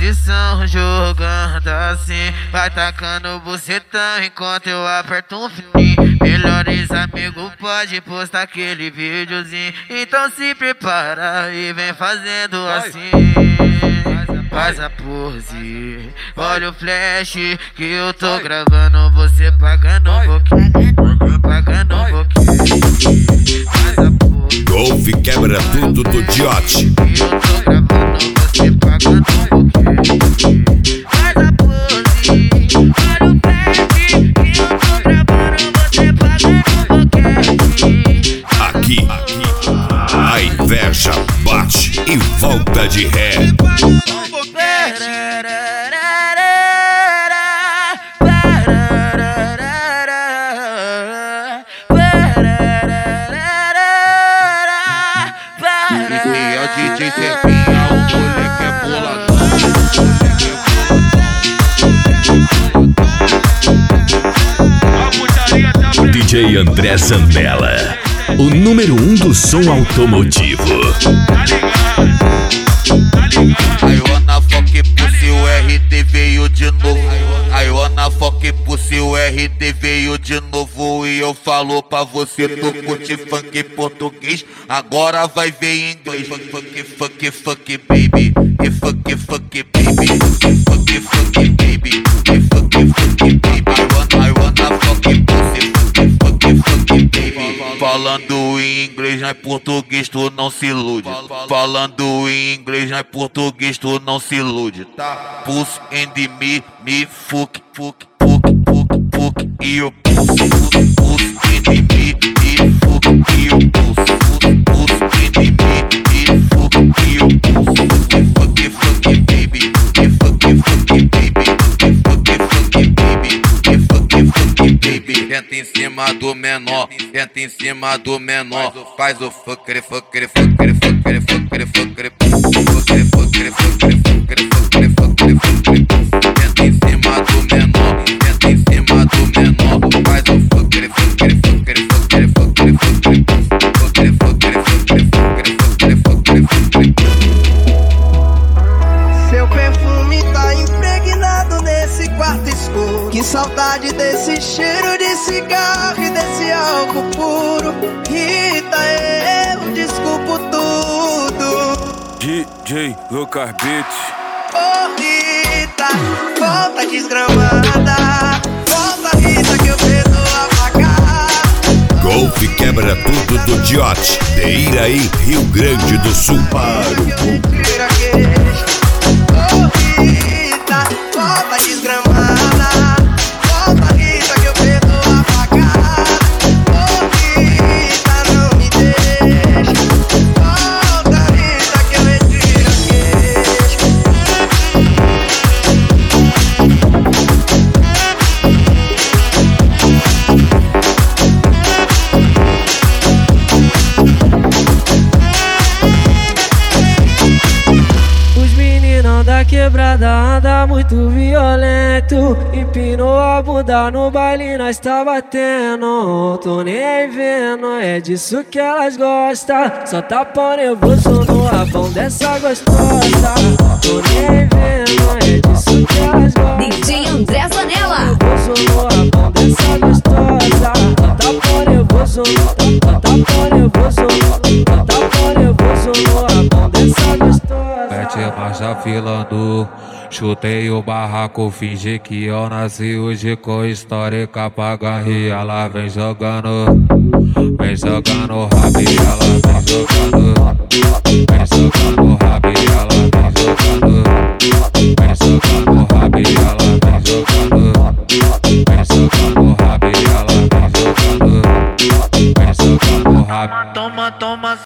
posição, jogando assim. Vai tacando bucetão enquanto eu aperto um fininho. Melhores amigos pode postar aquele videozinho. Então se prepara e vem fazendo assim. Faz a pose, olha o flash que eu tô gravando. Você pagando um pouquinho, pagando um pouquinho. Faz a pose, Golf quebra tudo do Diote. que eu tô gravando. Você pagando um pouquinho. Faz a pose, olha o flash que eu tô gravando. Você pagando um pouquinho. Aqui, a inveja bate e volta de ré. Esse é o DJ Serpinha, o moleque é boladão. DJ André Zanella, o número 1 do som automotivo. Aí o Ana Foque Pussy, o RD veio de novo. Aí o Ana Foque Pussy, o RD veio de novo. E eu falo pra você, tu curte funk português, agora vai ver em inglês. Funk, funk, funk, baby. E funk, funk, baby. E funk, funk, baby. E funk, funk, baby. I wanna fuck pussy. Funk, funk, baby. Falando em inglês, não é português, tu não se ilude. Falando em inglês, não é português, tu não se ilude, tá? Puss and me, fuck, fuck, fuck, fuck, fuck, e o puss and me, fuck, e o puss and me, fuck, e o puss. Fuck, fuck, baby, fuck, fuck, baby, fuck, fuck, baby, fuck, fuck, baby. Entra em cima do menor, entra em cima do menor, faz o fucker, fucker, fucker, fucker, fucker, fucker, fucker, fucker, fucker, fucker, fucker, fucker. Entra em cima do menor, entra em cima do menor, faz o fucker, fucker, fucker, fucker, fucker, fucker, fucker, fucker, fucker, fucker, fucker, fucker. Seu perfume tá impregnado nesse quarto escuro. Que saudade desse cheiro de cigarro e desse álcool puro. Rita, eu desculpo tudo. DJ Lucas Beats. Oh Rita, volta desgramada. Volta Rita que eu perdoo a pagar. Golf quebra tudo do Diote, de Iraí, Rio Grande do Sul. Tira queijo. Oh Rita, volta desgramada. Volta Rita que eu perdoo a pagar. Oh Rita, não me deixe. Volta Rita que eu retiro queijo. Os meninão da quebrada anda muito violento. Empinou a bunda no baile, nós tá batendo. Tô nem vendo, é disso que elas gostam. Só tá pau nervoso no rabão dessa gostosa. Tô nem vendo, é disso que elas gostam. DJ André Zanella. Nervoso no rabão dessa gostosa. Só tá pau nervoso, só tá pau nervoso, só tá pau nervoso no rabão dessa gostosa. Mete marcha filando, chutei o barraco, fingi que eu nasci hoje com histórica pra ganhar. Ela vem jogando rabo e ela vem jogando. Vem jogando rabo e ela vem jogando. Vem jogando rabo e ela vem jogando. Vem jogando rabo e ela vem jogando. Vem jogando rabo. Toma, toma,